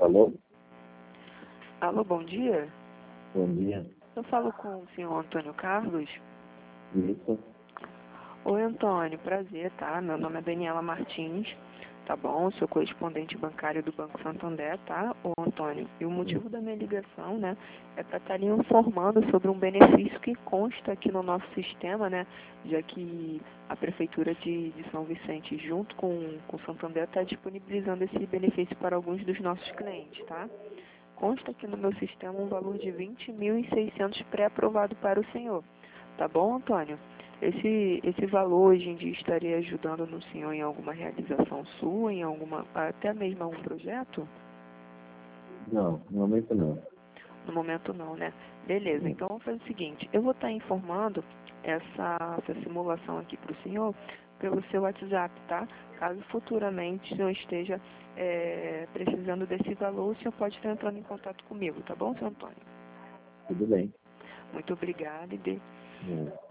Alô? Alô, bom dia. Bom dia. Eu falo com o senhor Antônio Carlos. Isso. Oi, Antônio, prazer, tá? Meu nome é Daniela Martins, tá bom? Sou correspondente bancário do Banco Santander, tá, ô Antônio? E o motivo da minha ligação, né, é para estar lhe informando sobre um benefício que consta aqui no nosso sistema, né, já que a Prefeitura de São Vicente, junto com o Santander, está disponibilizando esse benefício para alguns dos nossos clientes, tá? Consta aqui no meu sistema um valor de 20.600 pré-aprovado para o senhor. Tá bom, Antônio? Esse valor hoje em dia estaria ajudando no senhor em alguma realização sua, em alguma, até mesmo algum projeto? Não, no momento não. No momento não, né? Beleza, então vamos fazer o seguinte, eu vou estar informando essa simulação aqui para o senhor pelo seu WhatsApp, tá? Caso futuramente o senhor esteja precisando desse valor, o senhor pode estar entrando em contato comigo, tá bom, senhor Antônio? Tudo bem. Muito obrigada e